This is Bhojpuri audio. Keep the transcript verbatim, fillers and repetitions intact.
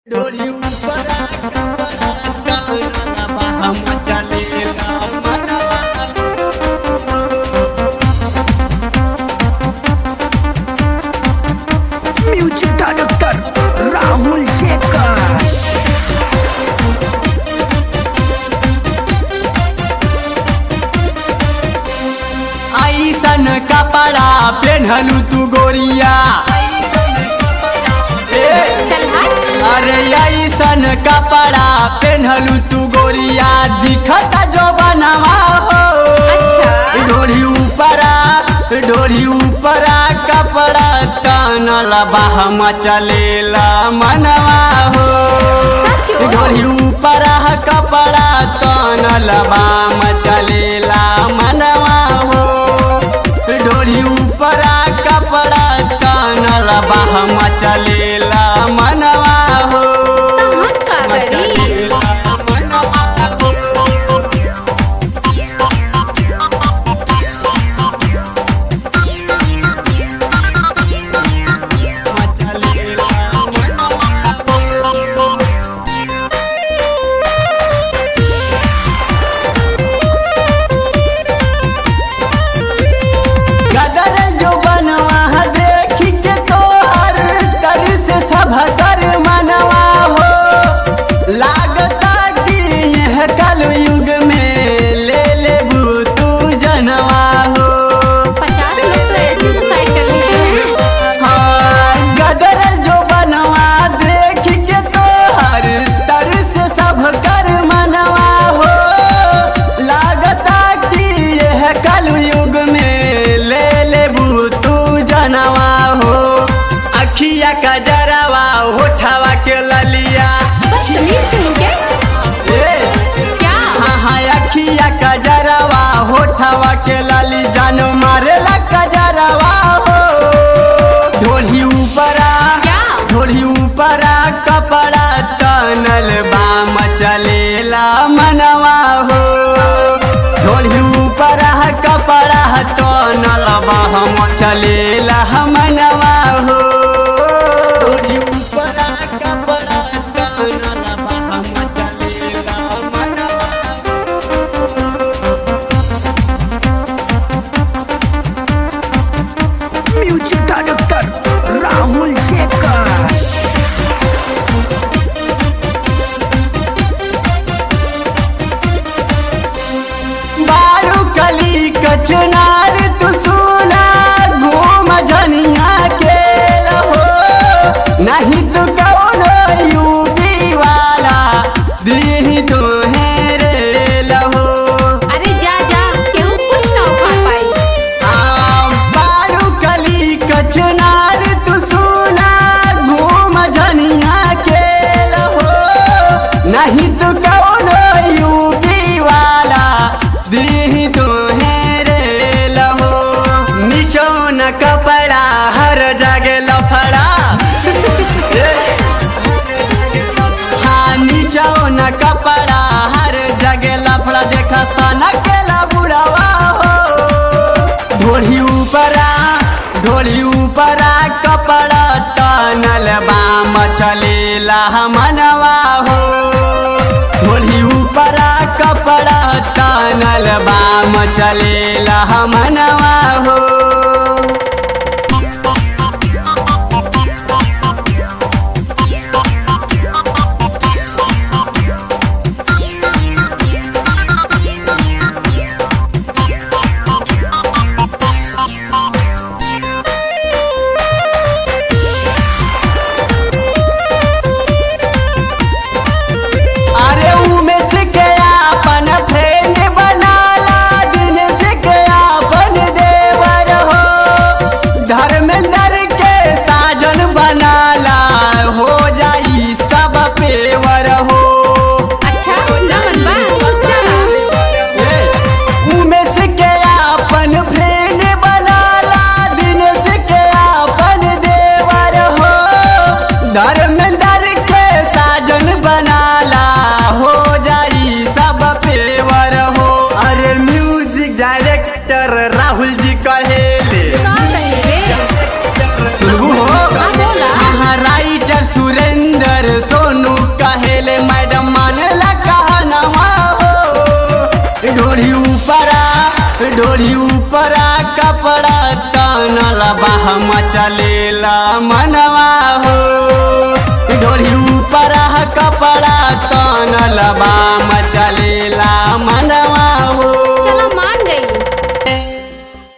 डोरी ऊपर हम चलेगा म्यूजिक डायरेक्टर राहुल जेकर। ऐसन कपड़ा पहनलू तू गोरिया, अरे ऐसन कपड़ा पहनलू तू गोरिया, दिखता जो बनवा हो। डोरी ऊपरा डोरी ऊपरा कपड़ा तनल बाहम चलेला मनवा हो। डोरी ऊपरा कपड़ा तनल बाम चलेला मनवा हो। डोरी ऊपरा कपड़ा तनल बाहम चलेला मनवा हो। गदर जो बनवा देख के तोहर कर से सब कर मनवा हो। लागता कि यह कल युग में ले ले तू जनवा हो। पचास लोग तो ऐसे सुसाइड कर लिए हैं। हाँ, गदर जो बनवा देख के तोहर तर से सब कर मनवा हो। लागता कि यह कल युग में ले ले तू जनवा हो। अखिया का जरावा उठावा के ललिया, बदतमीज कहीं के। ए, क्या? हाँ हाँ अखिया का जरावा उठावा के लाली जानो मारेला का जरावा हो। ढोली ऊपरा क्या? ढोली ऊपरा कपड़ा तनल बाम चलेला मनवा हो। ढोली ऊपरा कपड़ा तनल बाम चलेला मनवा हो। ढोली ऊपरा कपड़ा तनल बाम चलेला मनवा म्यूजिक डायरेक्टर राहुल जेकर। बारू कली कचनार तू सुना घूम झनिया के लहो। नहीं तो कौनो यूपी वाला दी तो है रे लहो। अरे जा जा, केहू कुछ ना उखाड़ पाई। आ, बारू कली कचनार तू सुना घूम झनिया के लहो। नहीं तो कौनो यूपी वाला दी तो है रे लहो। नीचो न कपड़ा हर जगह लफड़ा, हाँ नीचो न कपड़ा हर जगह लफड़ा। देखा सना के बुढ़वा हो। ढोली ऊपरा ढोली ऊपरा कपड़ा तनल बाम चलेला मनवा हो। ढोली ऊपरा कपड़ा तनल बाम चलेला मनवा हो। अरे उमेश के अपन फ्रेंड बनाला, दिन से के अपन देवर हो। ढोरी ऊपरा कपड़ा तनल बाह मचलेला मनवा हो ढोरी ऊपरा कपड़ा तनल बा